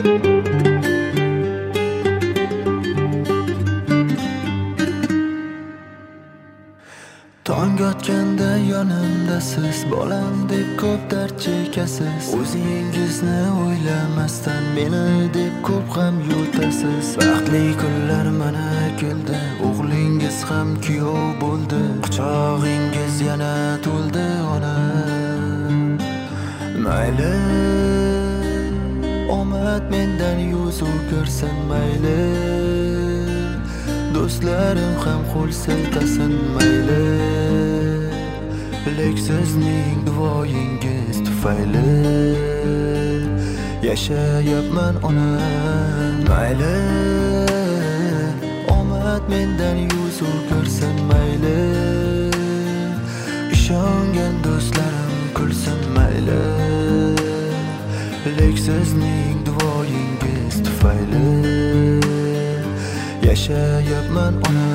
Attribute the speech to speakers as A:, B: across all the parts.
A: Tong otganda yonimdasiz, bolam deb ko'p dard chekasiz. O'zingizni o'ylamasdan meni deb ko'p g'am yutasiz. Baxtli kunlar mana keldi, o'g'lingiz ham kuyov bo'ldi. Quchog'ingiz yana to'ldi ona. Mayli, omad mendan yuz o'girsin mayli. Do'stlarim ham qo'l siltasin mayli. Lek sizning duoyingiz tufayli yashayapman ona. Mayli, omad mendan yuz o'girsin mayli. Ishongan do'stlarim kulsin mayli. Lek sizning duoyingiz tufayli yashayapman ona.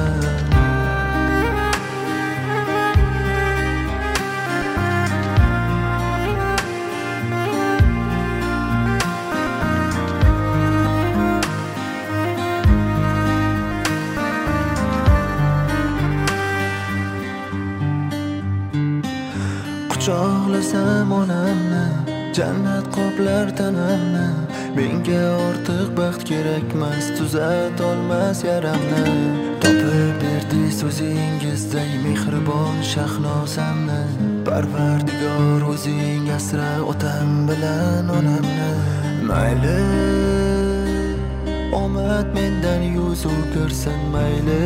A: Quchoqlasam onamni, jannat qoplar tanamni. Menga ortiq baxt kerakmas, tuzat olmas yaramni. Topib berdi so'zingizday mehribon shahnozamni. Parvardigor o'zing asra otam bilan onamni. Mayli, omad mendan yuz o'girsin mayli.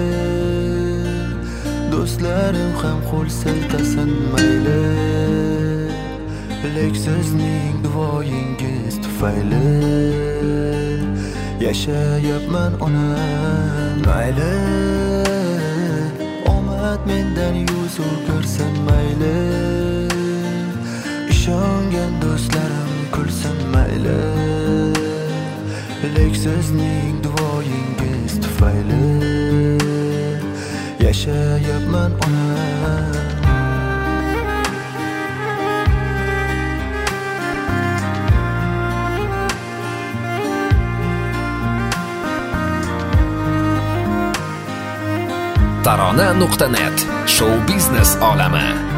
A: Do'stlarim ham qo'l siltasin mayli. Lek sizning duoyingiz tufayli yashayapman ona. Mayli, omad mendan yuz o'girsin mayli. Ishongan do'stlarim kulsin mayli. Lek sizning duoyingiz tufayli yashayapman ona.
B: Tarona.net Show biznes olami.